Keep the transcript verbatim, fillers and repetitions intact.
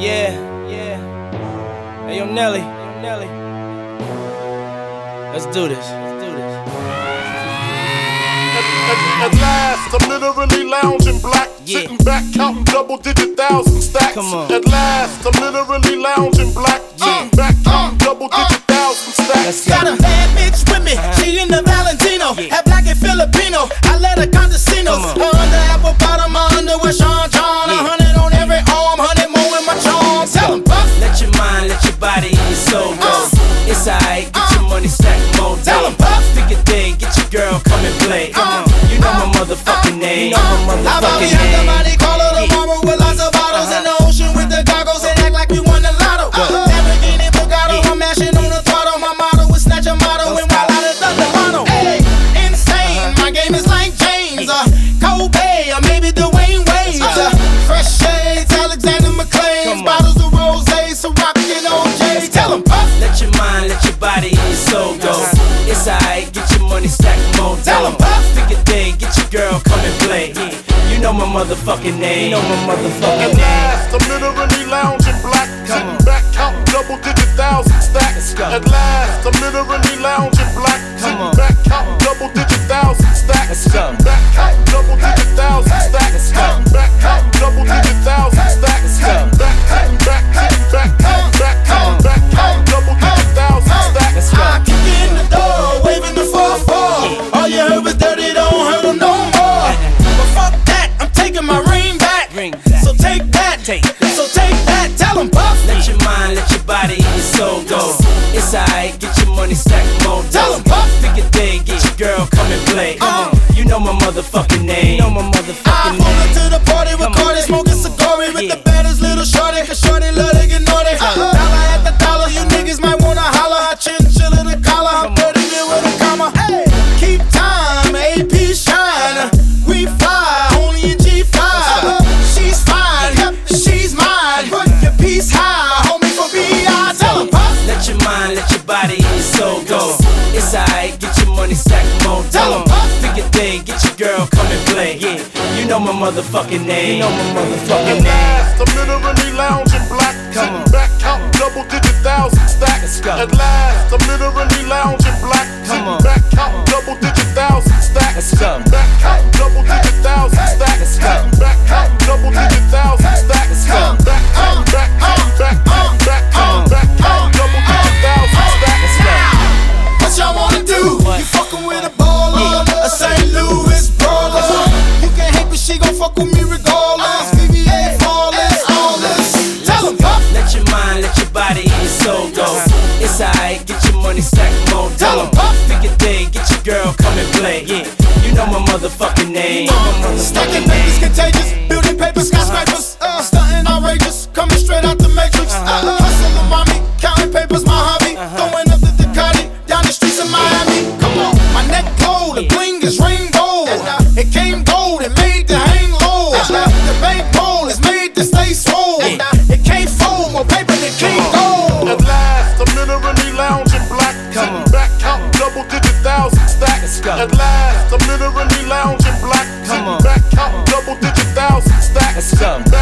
Yeah, yeah. Hey, yo, Nelly. Yo, Nelly. Let's do this. Let's do this. At, at, at last, I'm literally lounging black, Yeah. sitting back, counting double-digit thousand stacks. Come on. At last, I'm literally lounging black, sitting Yeah. back, counting double-digit thousand stacks. Let's go. Got a bad bitch with me, she in the Valentino. Yeah. Half black and Filipino, I let her condesinos. Come on. Her under apple bottom, my underwear Sean John. A Yeah. hundred on every arm, hundred more in my charm. Tell 'em buff, Let your mind, let your body, and your soul go. Uh. It's alright, get your money, stack more Tell 'em, day. puff. Pick a day, get your girl, come and play. Uh. You know my motherfucking name. You know my How about we motherfucking have the name. body caller tomorrow with lots of bottles in the ocean with the goggles and act like we won the lotto. Lamborghini Bugatti, Yeah. I'm mashing on the throttle. My motto is snatch a motto Don't and while stop. out of the lotto. Hey, insane, my game is like James, uh, Kobe, or maybe Dwayne Wade. Uh, fresh shades, Alexander McLean, Come on. bottles of rose, Ciroc and O J. Tell 'em puff, Let your mind, let your body, and your soul go. It's alright, get your money, stack more Tell day. 'em, puff. Pick a day, get your girl, come and play. You know my motherfucking name. You know my At motherfucking name. last, I'm literally lounging black, sitting on. back, counting double-digit thousand stacks. Let's go. At last, I'm literally lounging black, sitting on. back, counting double-digit thousand stacks. Let's go. Sitting back, counting double-digit thousand stacks. Let's go. Sitting back, counting double-digit thousand stacks. Let's go. Sitting back, sitting back, sitting back, sitting back, sitting back, counting double-digit thousand stacks. Let's go. I kick in the door, waving the four four. All you heard was dirty, don't hurt 'em no more. But fuck that, I'm taking my ring back. Ring back. So take that, Take that. so take that. Tell 'em puff, Let your mind, let your body, and your soul go. It's alright, get your money, stack more Tell 'em, day. puff. Pick a day, get your girl, come and play. Uh. You know my motherfucking name. You know my I motherfucking pull up name. to the party with Come on. Cardi, smoking cigari with Yeah. the baddest little shorty, cause shorty love to get naughty. Dollar at the dollar, you niggas might wanna holler. I chinchilla the collar, I'm Come on. dirty there with a comma. Hey, keep time, A P shine. We fly, only in G five. She's fine, yep, she's mine. Put your piece high, homie, for B I. Tell 'em puff, Let your mind, let your body, and your soul go. It's alright, get your money, stack more Tell 'em, day. puff. Pick a day, get your girl, come and play. Yeah, you know my motherfucking name. You know my motherfucking At name. last, I'm literally lounging black, Come sitting on. back, counting double-digit thousand stacks. Let's go. At last, I'm literally lounging black, sitting on. back, counting double-digit thousand stacks. Let's go. Sitting back, counting double-digit thousand stacks. Let's go. Sitting back, counting double-digit thousand stacks. Let's go. Sitting back, sitting back, sitting back, sitting back, sitting back, counting double-digit thousand stacks. Let's go. what y'all wanna do? What? You fucking with a baller, a Saint Louis brawler. You can't hate, but she gon' fuck with me regardless. V V A flawless, all this. Tell 'em puff, Let your mind, let your body, and your soul go. It's alright, get your money, stack more Tell 'em, day. puff. Pick a day, get your girl, come and play. Yeah, you know my motherfucking name. You know my stacking motherfucking papers name. contagious, building papers, skyscrapers, uh, stunting outrageous, coming straight out the matrix. Uh, hustling mommy, counting papers, my hobby. Throwing up the Ducati down the streets of Miami. Come on, my neck gold, the bling is rainbow. It came gold, it made to hang low. The bankroll is made to stay swole. It can't fold, more paper than King Gold. At last, I'm literally lounging black, Come sitting on. back, counting double-digit thousand stacks. Let's go. At last, I'm literally lounging black, Come sitting on. back, counting double-digit thousand stacks. Let's go. Sitting